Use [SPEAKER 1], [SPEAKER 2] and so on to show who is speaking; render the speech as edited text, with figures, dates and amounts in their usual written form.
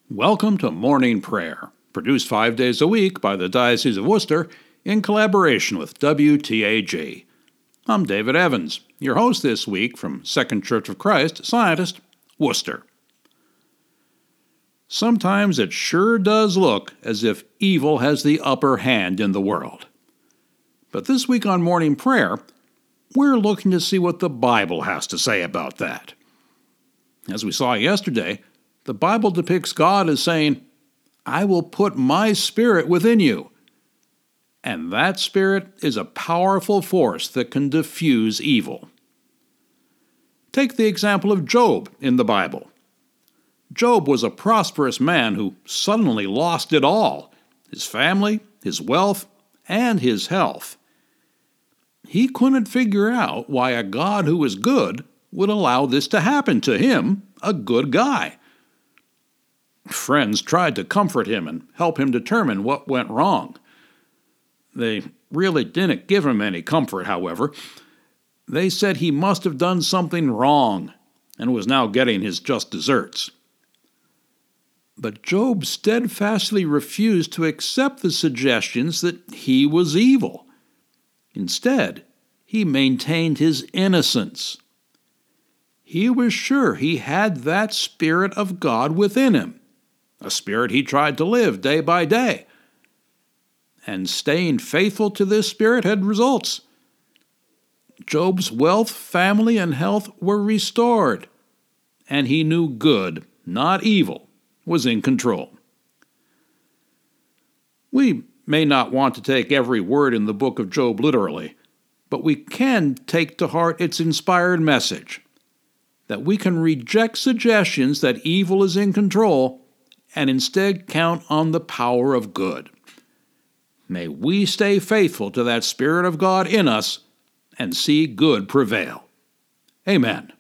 [SPEAKER 1] Welcome to Morning Prayer, produced 5 days a week by the Diocese of Worcester in collaboration with WTAG. I'm David Evans, your host this week from Second Church of Christ, Scientist, Worcester. Sometimes it sure does look as if evil has the upper hand in the world. But this week on Morning Prayer, we're looking to see what the Bible has to say about that. As we saw yesterday, the Bible depicts God as saying, "I will put my spirit within you." And that spirit is a powerful force that can diffuse evil. Take the example of Job in the Bible. Job was a prosperous man who suddenly lost it all: his family, his wealth, and his health. He couldn't figure out why a God who was good would allow this to happen to him, a good guy. Friends tried to comfort him and help him determine what went wrong. They really didn't give him any comfort, however. They said he must have done something wrong and was now getting his just desserts. But Job steadfastly refused to accept the suggestions that he was evil. Instead, he maintained his innocence. He was sure he had that Spirit of God within him, a spirit he tried to live day by day. And staying faithful to this spirit had results. Job's wealth, family, and health were restored, and he knew good, not evil, was in control. We may not want to take every word in the book of Job literally, but we can take to heart its inspired message, that we can reject suggestions that evil is in control and instead count on the power of good. May we stay faithful to that Spirit of God in us and see good prevail. Amen.